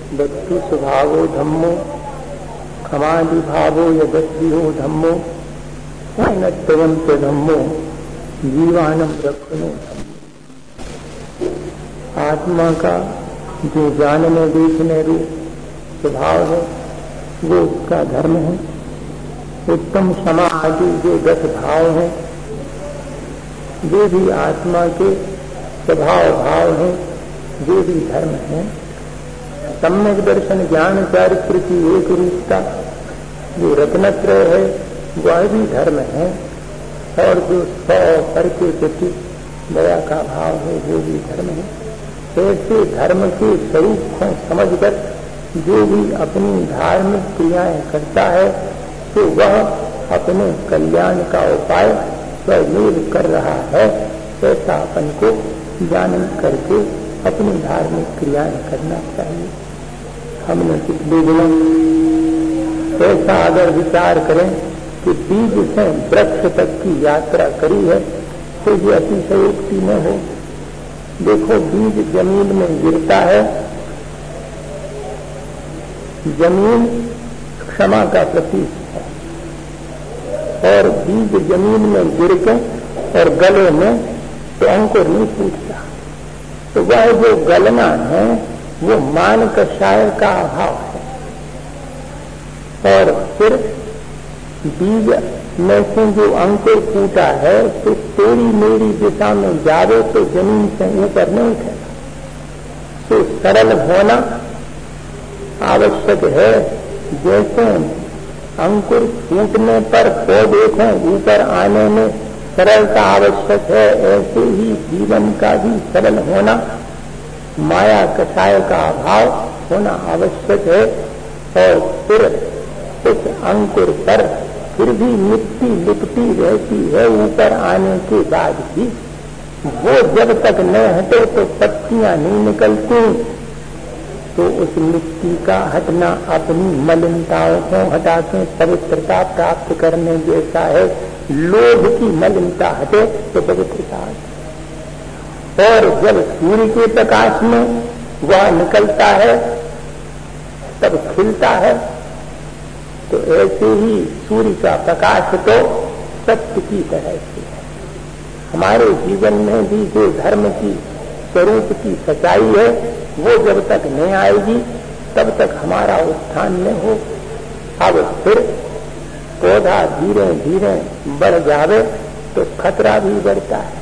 भक्ति स्वभावो धम्मो खमादि भावो यदस्विहो धम्मो नवंत धम्मो जीवानम रखनो धम्मो। आत्मा का जो जानने देखने रूप स्वभाव है वो उसका धर्म है। उत्तम क्षमा आदि जो 10 भाव हैं वे भी आत्मा के स्वभाव भाव हैं, वे भी धर्म हैं। सम्यक दर्शन ज्ञान चारित्र की एक रूपता जो रत्नत्रय है वह भी धर्म है, और जो 100 पर के प्रति दया का भाव है वो भी धर्म है। ऐसे धर्म के स्वरूप को समझकर जो भी अपनी धार्मिक क्रियाएं करता है तो वह अपने कल्याण का उपाय स्वयं कर रहा है। ऐसा अपन को जान करके अपनी धार्मिक क्रियाएं करना चाहिए। हमने पिछले दिनों ऐसा अगर विचार करें कि बीज से वृक्ष तक की यात्रा करी है तो ये अतिशयोक्ति न हो। देखो, बीज जमीन में गिरता है, जमीन क्षमा का प्रतीक है, और बीज जमीन में गिर के और गले में तो अंकुर नहीं फूटता। तो वह जो गलना है वो मान कषाय का अभाव है। और फिर बीज में से जो अंकुर फूटा है तो तेरी मेरी दिशा में जावे तो जमीन से ऊपर नहीं उठेगा। तो सरल होना आवश्यक है। जैसे अंकुर फूटने पर पौधे को ऊपर आने में सरलता आवश्यक है, ऐसे ही जीवन का भी सरल होना, माया कषाय का अभाव होना आवश्यक है। और फिर उस अंकुर पर फिर भी मिट्टी लिपटी रहती है ऊपर आने के बाद भी। वो जब तक न हटे तो पत्तियां नहीं निकलती। तो उस मिट्टी का हटना अपनी मलिनताओं को हटा के पवित्रता प्राप्त करने जैसा है। लोभ की मलिनता हटे तो पवित्रता हटे। और जब सूर्य के प्रकाश में वह निकलता है तब खिलता है। तो ऐसे ही सूर्य का प्रकाश तो सत्य की तरह से है। हमारे जीवन में भी जो धर्म की स्वरूप की सच्चाई है वो जब तक नहीं आएगी तब तक हमारा उत्थान नहीं हो। अब फिर पौधा धीरे धीरे बढ़ जावे तो खतरा भी बढ़ता है।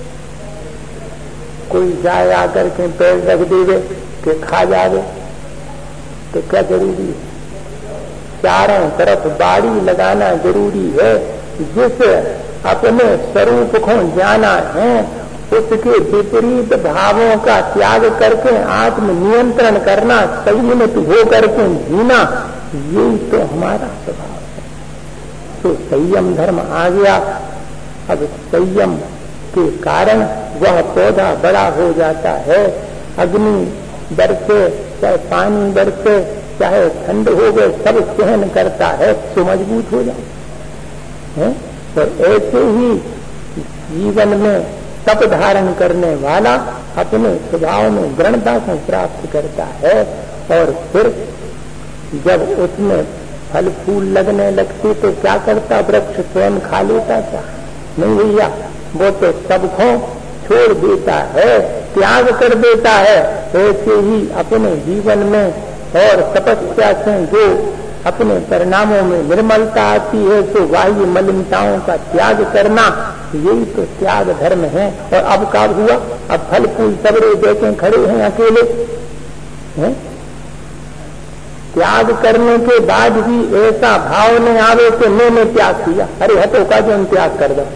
कोई जाए आकर के पेड़ रख देवे कि खा जावे तो क्या जरूरी है? चारों तरफ बाड़ी लगाना जरूरी है। जिस अपने स्वरूप को जाना है उसके विपरीत भावों का त्याग करके आत्म नियंत्रण करना, संयमित हो करके जीना, यही तो हमारा स्वभाव है। तो संयम धर्म आ गया। अब संयम के कारण वह पौधा बड़ा हो जाता है। अग्नि बरसे चाहे पानी बरसे चाहे ठंड हो गए सब सहन करता है तो मजबूत हो जाए। तो ऐसे ही जीवन में तप धारण करने वाला अपने स्वभाव में दृढ़ता को प्राप्त करता है। और फिर जब उसमें फल फूल लगने लगते तो क्या करता? वृक्ष स्वयं खा लेता क्या? नहीं भैया, वो तो सबको छोड़ देता है, त्याग कर देता है। ऐसे ही अपने जीवन में और तपस्या से जो अपने परिणामों में निर्मलता आती है तो बाह्य मलिनताओं का त्याग करना, यही तो त्याग धर्म है। और अब क्या हुआ? अब फल फूल सबरे देखे खड़े हैं अकेले हैं? त्याग करने के बाद भी ऐसा भाव नहीं आवे कि मैंने त्याग किया। अरे हटो का जो त्याग कर दो।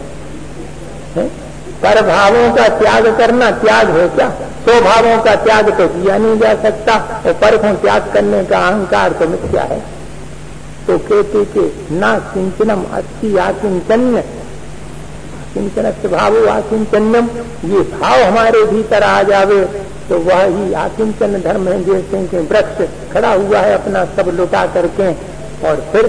पर भावों का त्याग करना त्याग है क्या? स्वभावों का त्याग तो किया नहीं जा सकता, और पर को त्याग करने का अहंकार तो मिथ्या है। तो कहते कि ना किंचनम अस्ति आकिंचन्य, किंचन स्वभावो आकिंचन्यम, ये भाव हमारे भीतर आ जावे तो वह ही आकिंचन धर्म है। जैसे कि वृक्ष खड़ा हुआ है अपना सब लुटा करके, और फिर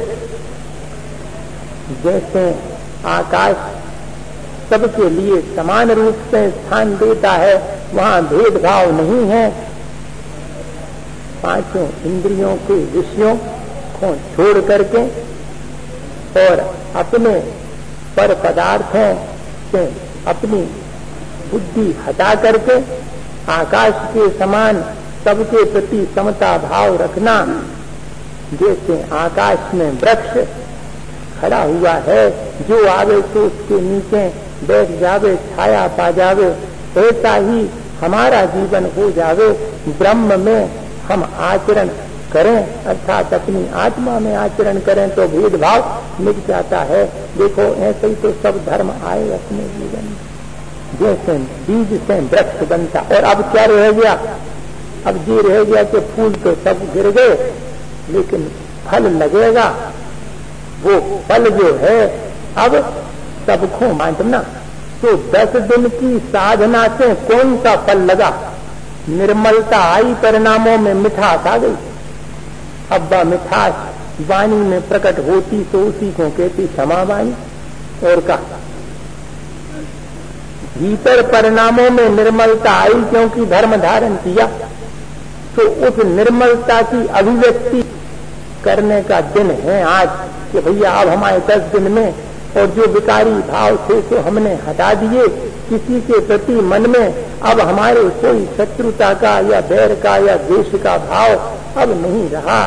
जैसे आकाश सबके लिए समान रूप से स्थान देता है, वहाँ भेदभाव नहीं है। पांचों इंद्रियों के विषयों को छोड़ करके और अपने पर पदार्थों से अपनी बुद्धि हटा करके आकाश के समान सबके प्रति समता भाव रखना। जैसे आकाश में वृक्ष खड़ा हुआ है, जो आवे तो उसके नीचे बैठ जावे, छाया पा जावे, ऐसा ही हमारा जीवन हो जावे। ब्रह्म में हम आचरण करें, अर्थात अपनी आत्मा में आचरण करें तो भेदभाव मिट जाता है। देखो ऐसे ही तो सब धर्म आए अपने जीवन में, जैसे बीज से वृक्ष बनता। और अब क्या रह गया? अब ये रह गया कि फूल तो सब गिर गए, लेकिन फल लगेगा। वो फल जो है अब सबको बांटना। तो 10 दिन की साधना से कौन सा फल लगा? निर्मलता आई, परिणामों में मिठास आ गई। अब वह मिठास वाणी में प्रकट होती तो उसी को कहती क्षमा वाणी। और का भीतर परिणामों में निर्मलता आई, क्योंकि धर्म धारण किया। तो उस निर्मलता की अभिव्यक्ति करने का दिन है आज कि भैया अब हमारे 10 दिन में, और जो विकारी भाव थे तो हमने हटा दिए। किसी के प्रति मन में अब हमारे कोई शत्रुता का या बैर का या द्वेष का भाव अब नहीं रहा।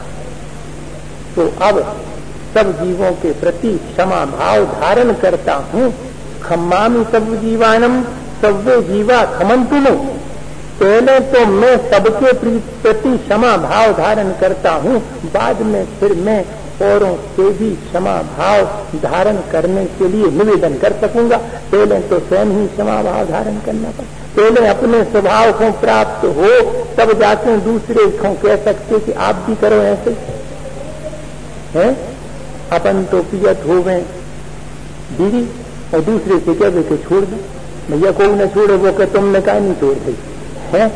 तो अब सब जीवों के प्रति क्षमा भाव धारण करता हूँ। खम्मामि सब जीवानम सव्वे जीवा खमंतुनो। पहले तो मैं सबके प्रति क्षमा भाव धारण करता हूँ, बाद में फिर मैं औरों से भी क्षमा भाव धारण करने के लिए निवेदन कर सकूंगा। पहले तो स्वयं ही क्षमा भाव धारण करना पड़ेगा। पहले अपने स्वभाव को प्राप्त हो, तब जाके दूसरे को कह सकते कि आप भी करो ऐसे है। अपन तो पियत हो गए बीड़ी और दूसरे से कह के छोड़ दो, भैया कोई न छोड़े, वो कह तुमने कहा नहीं छोड़ दी है।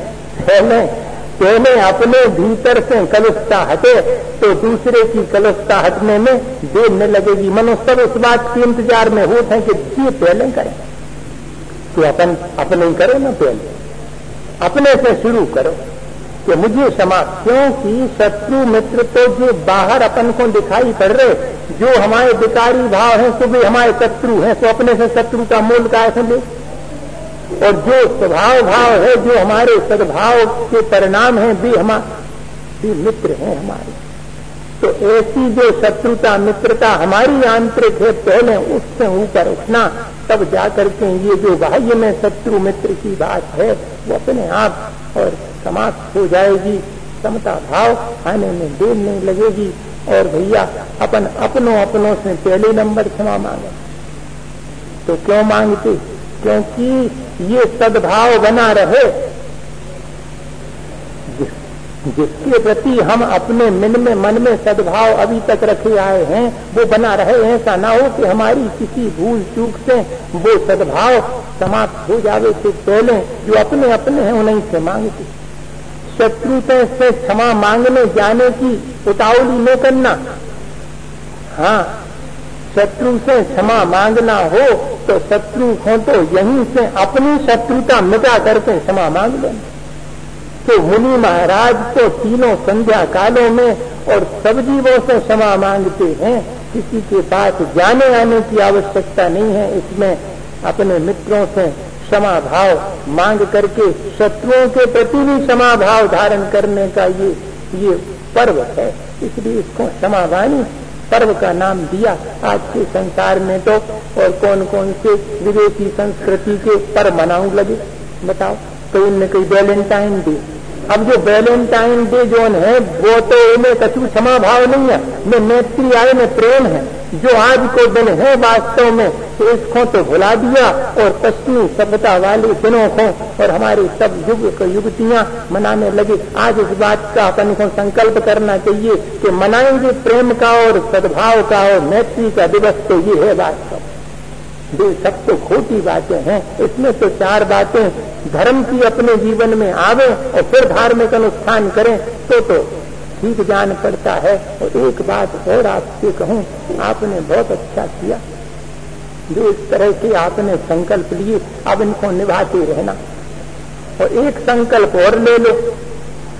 पहले अपने भीतर से कलुषता हटे तो दूसरे की कलुषता हटने में देर न लगेगी। मनुष्य सब उस बात के इंतजार में होते हैं कि ये पहले करें, तो अपन अपने करो ना, पहले अपने से शुरू करो कि मुझे क्षमा। क्योंकि शत्रु मित्र तो जो बाहर अपन को दिखाई पड़ रहे, जो हमारे विकारी भाव हैं, तो वे हमारे शत्रु हैं। तो अपने से शत्रु का मूल काय से ले। और जो स्वभाव भाव है, जो हमारे सद्भाव के परिणाम हैं, वे हमारे मित्र हैं हमारे। तो ऐसी जो शत्रुता मित्रता हमारी आंतरिक है, पहले उससे ऊपर उठना, तब जाकर के ये जो बाह्य में शत्रु मित्र की बात है वो अपने आप और समाप्त हो जाएगी। समता भाव आने में देर नहीं लगेगी। और भैया अपन अपनों से पहले नंबर क्षमा मांगे। तो क्यों मांगते? क्योंकि ये सद्भाव बना रहे, जिसके प्रति हम अपने मन में सद्भाव अभी तक रखे आए हैं, वो बना रहे। ऐसा ना हो कि हमारी किसी भूल चूक से वो सद्भाव समाप्त हो जावे। तो पहले जो अपने हैं उन्हीं से मांगते। शत्रुता से क्षमा मांगने जाने की उतावली न करना। हाँ, शत्रु से क्षमा मांगना हो तो शत्रु हो तो यहीं से अपनी शत्रुता मिटा करके क्षमा मांग लेना। तो मुनि महाराज तो तीनों संध्या कालों में और सब जीवों से क्षमा मांगते हैं। किसी के पास जाने आने की आवश्यकता नहीं है। इसमें अपने मित्रों से क्षमा भाव मांग करके शत्रुओं के प्रति भी क्षमा भाव धारण करने का ये पर्व है। इसलिए इसको क्षमावाणी पर्व का नाम दिया। आज के संसार में तो और कौन कौन से विदेशी संस्कृति के पर्व मनाऊ लगे बताओ। तो इनमें कोई वैलेंटाइन डे। अब जो वैलेंटाइन डे जो है वो तो इनमें कछु क्षमा भाव नहीं है, में मैत्री आए में प्रेम है। जो आज को दिन है वास्तव में तो इसको तो भुला दिया और पश्चिमी सभ्यता वाले दिनों को और हमारे सब युवतियां मनाने लगे। आज इस बात का अपन को संकल्प करना चाहिए कि मनाएंगे प्रेम का और सद्भाव का और मैत्री का दिवस। तो ये है वास्तव। ये सब तो खोटी बातें हैं। इसमें तो 4 बातें धर्म की अपने जीवन में आवे और फिर धार्मिक अनुष्ठान करें तो ठीक जान पड़ता है। और एक बात और आपसे कहूँ, आपने बहुत अच्छा किया जो इस तरह के आपने संकल्प लिए, अब इनको निभाते रहना। और एक संकल्प और ले लो,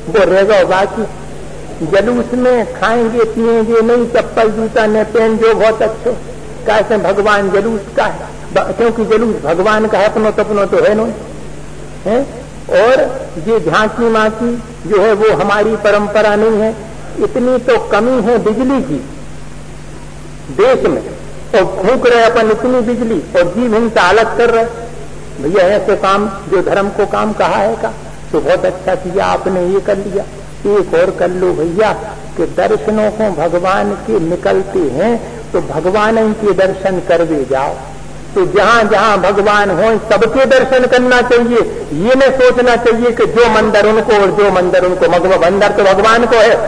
वो रहेगा। बाकी जलूस में खाएंगे पिएंगे नहीं, चप्पल जूता न पहन जो बहुत अच्छे, कैसे भगवान जलूस का है, क्योंकि जलूस भगवान का है, अपनो तपनो तो है नहीं है। और ये झांकी माकी जो है वो हमारी परंपरा नहीं है। इतनी तो कमी है बिजली की देश में, और फूंक रहे अपन इतनी बिजली, और जीव हिंसा अलग कर रहे। भैया ऐसे काम जो धर्म को काम कहा है का, तो बहुत अच्छा किया आपने ये कर लिया, एक और कर लो भैया कि दर्शनों को भगवान के निकलते हैं तो भगवान के दर्शन कर दे जाओ। तो जहां जहां भगवान हो सबके दर्शन करना चाहिए। ये न सोचना चाहिए कि जो मंदिर उनको और जो मंदिर उनको, मंदिर तो भगवान को है।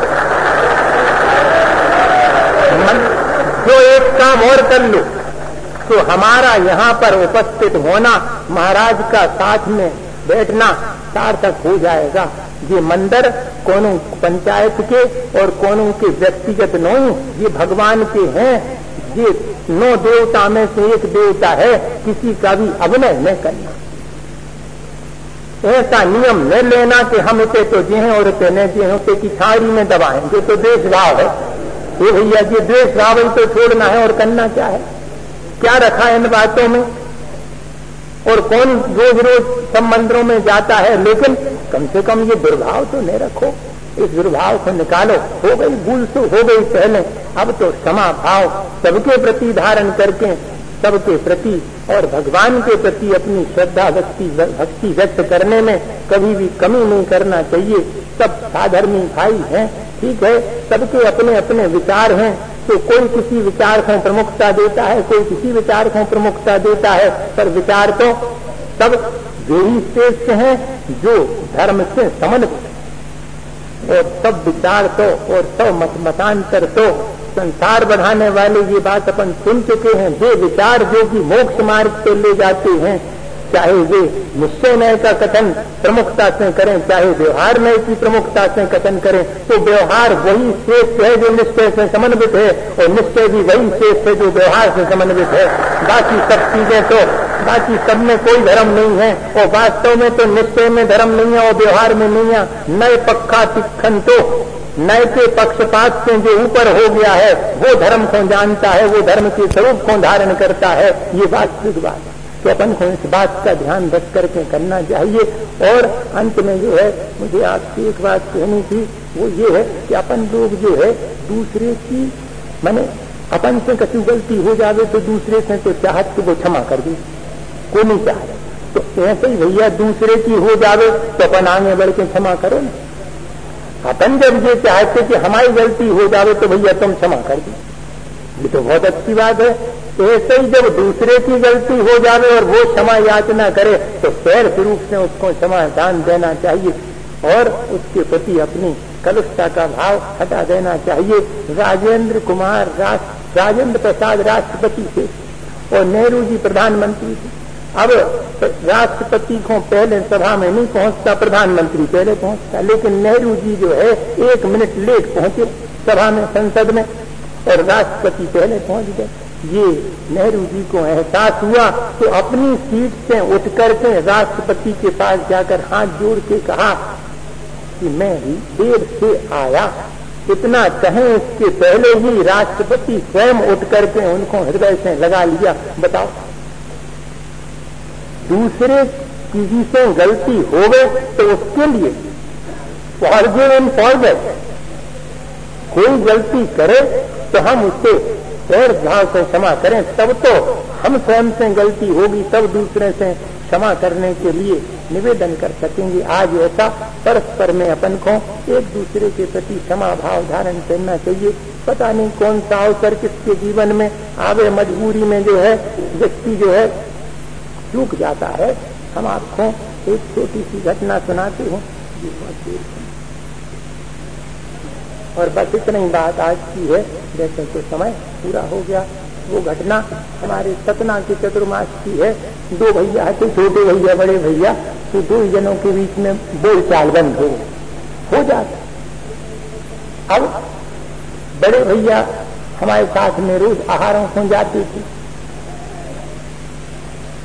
जो एक काम और कर लो तो हमारा यहाँ पर उपस्थित होना, महाराज का साथ में बैठना सार्थक हो जाएगा। ये मंदिर कोनो पंचायत के और कोनो के व्यक्तिगत नहीं, ये भगवान के हैं। ये 9 देवता में से एक देवता है, किसी का भी अभिनय न करना, ऐसा नियम न लेना कि हम इसे तो जी हैं और इसे न जी होते की छाड़ी में दबाएं, जो तो देश भाव है। ये भैया ये देश भाव ही तो छोड़ना है, और करना क्या है, क्या रखा है इन बातों में। और कौन रोज रोज सब मंदिरों में जाता है, लेकिन कम से कम ये दुर्भाव तो नहीं रखो, इस दुर्भाव को निकालो। हो गई भूल तो हो गई पहले, अब तो क्षमा भाव सबके प्रति धारण करके, सबके प्रति और भगवान के प्रति अपनी श्रद्धा भक्ति व्यक्त करने में कभी भी कमी नहीं करना चाहिए। सब साधर्मी भाई हैं, ठीक है, सबके अपने अपने विचार हैं, तो कोई किसी विचार को प्रमुखता देता है, कोई किसी विचार को प्रमुखता देता है, पर विचार तो सब वही श्रेष्ठ हैं जो धर्म से समन्वित, और सब विचार तो और सब मतांतर तो संसार बढ़ाने वाले, ये बात अपन सुन चुके हैं। वे विचार जो कि मोक्ष मार्ग पे ले जाते हैं, चाहे वे निश्चय नय का कथन प्रमुखता से करें, चाहे व्यवहार नय की प्रमुखता से कथन करें, तो व्यवहार वही श्रेष्ठ है जो निश्चय से समन्वित है, और निश्चय भी वही श्रेष्ठ है जो व्यवहार से समन्वित है। बाकी सब चीजें तो, बाकी सब में कोई धर्म नहीं है, और वास्तव में तो निश्चय में धर्म नहीं है और व्यवहार में नहीं है। नय पक्का तिखन तो नय के पक्षपात से जो ऊपर हो गया है वो धर्म को जानता है, वो धर्म के स्वरूप को धारण करता है। ये वास्तविक बात है, तो अपन को इस बात का ध्यान रख करके करना चाहिए। और अंत में जो है मुझे आपसे एक बात कहनी थी, वो ये है कि अपन लोग जो है दूसरे की, माने अपन से कभी गलती हो जावे तो दूसरे से तो चाहत कि वो क्षमा कर दे, को नहीं चाहे, तो ऐसे ही भैया दूसरे की हो जावे तो अपन आगे बढ़ के क्षमा करो ना। अपन जब ये चाहते कि हमारी गलती हो जावे तो भैया तुम क्षमा कर दो, ये तो बहुत अच्छी बात है। ऐसे ही जब दूसरे की गलती हो जावे और वो क्षमा याचना करे तो पैर रूप से उसको क्षमा दान देना चाहिए, और उसके प्रति अपनी कलुषता का भाव हटा देना चाहिए। राजेंद्र प्रसाद राष्ट्रपति थे और नेहरू जी प्रधानमंत्री थे। अब राष्ट्रपति को पहले सभा में नहीं पहुंचता, प्रधानमंत्री पहले पहुंचता, लेकिन नेहरू जी जो है 1 मिनट लेट पहुंचे सभा में, संसद में, और राष्ट्रपति पहले पहुंच गए। ये नेहरू जी को एहसास हुआ तो अपनी सीट से उठ करके राष्ट्रपति के पास जाकर हाथ जोड़ के कहा कि मैं देर से आया। इतना कहें इसके पहले ही राष्ट्रपति स्वयं उठ करके उनको हृदय से लगा लिया। बताओ, दूसरे किसी से गलती हो गए तो उसके लिए फॉरगिव एंड फॉरगेट, कोई गलती करे तो हम उससे पैर भाव से क्षमा करें, तब तो हम स्वयं से गलती होगी तब दूसरे से क्षमा करने के लिए निवेदन कर सकेंगे। आज ऐसा परस्पर में अपन को एक दूसरे के प्रति क्षमा भाव धारण करना चाहिए। पता नहीं कौन सा अवसर किसके जीवन में आवे, मजबूरी में जो है व्यक्ति जो है चूक जाता है। हम आपको एक छोटी सी घटना सुनाते हैं, और बस इतनी बात आज की है, जैसे तो समय पूरा हो गया। वो घटना हमारे सतना के चतुर्मास की है। 2 भैया थे, छोटे भैया बड़े भैया, तो 2 जनों के बीच में बोलचाल बंद हो जाता। अब बड़े भैया हमारे साथ में रोज आहारों को जाते थे,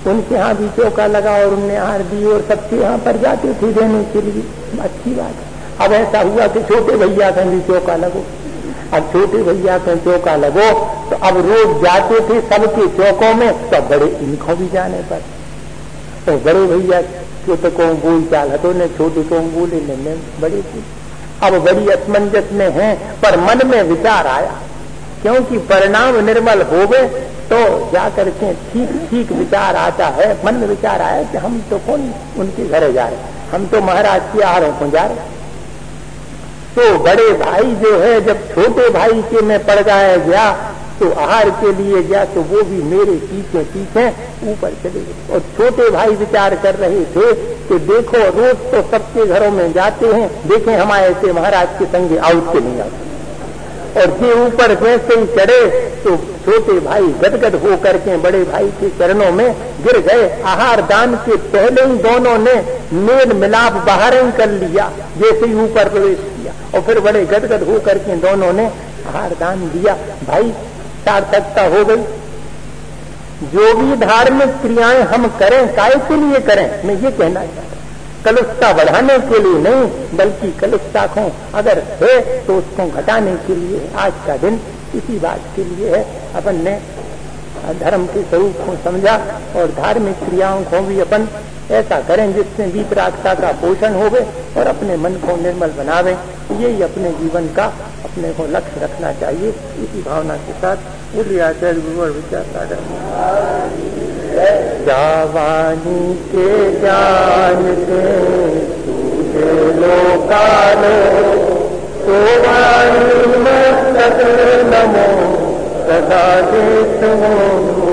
उनके यहाँ भी चौका लगा और उनने हार दी और सबके यहाँ पर जाते थे देने के लिए, अच्छी बात है। अब ऐसा हुआ कि छोटे भैया का भी चौका लगो। अब छोटे भैया का चौका लगो तो अब रोज जाते थे सबके चौकों में, तो बड़े इनको भी जाने पर तो बड़े भैया छोटे को बोल चाल तो ने छोटे को बोले ने बड़े थी। अब बड़ी असमंजस में है, पर मन में विचार आया, क्योंकि परिणाम निर्मल हो गए तो जाकर के ठीक ठीक विचार आता है। मन में विचार आया कि हम तो कौन उनके घर जा रहे, हम तो महाराज के आहारों को जा रहे। तो बड़े भाई जो है जब छोटे भाई के में पड़ गया तो आहार के लिए गया, तो वो भी मेरे पीछे पीछे ऊपर चले गए। और छोटे भाई विचार कर रहे थे कि देखो रोज तो सबके घरों में जाते हैं, देखें हमारे से महाराज के संगे आउट के नहीं आते। और ये ऊपर जैसे ही चढ़े तो छोटे भाई गदगद हो करके बड़े भाई के चरणों में गिर गए। आहार दान के पहले ही दोनों ने मेल मिलाप बाहर ही कर लिया, जैसे ही ऊपर प्रवेश किया, और फिर बड़े गदगद हो करके दोनों ने आहार दान दिया। भाई सार्थकता हो गई। जो भी धार्मिक क्रियाएं हम करें काय के लिए करें, मैं ये कहना चाहता हूं, कलुषता बढ़ाने के लिए नहीं, बल्कि कलुषता को अगर है तो उसको घटाने के लिए। आज का दिन इसी बात के लिए है। अपन ने धर्म के स्वरूप को समझा और धार्मिक क्रियाओं को भी अपन ऐसा करें जिससे वितरागता का पोषण होवे और अपने मन को निर्मल बनावे। यही अपने जीवन का अपने को लक्ष्य रखना चाहिए। इसी भावना के साथ आचार्य गुरु विचार सागर जावानी के ज्ञान से सूझे लोकालो तो वाणी मस्तक नमो सदा देश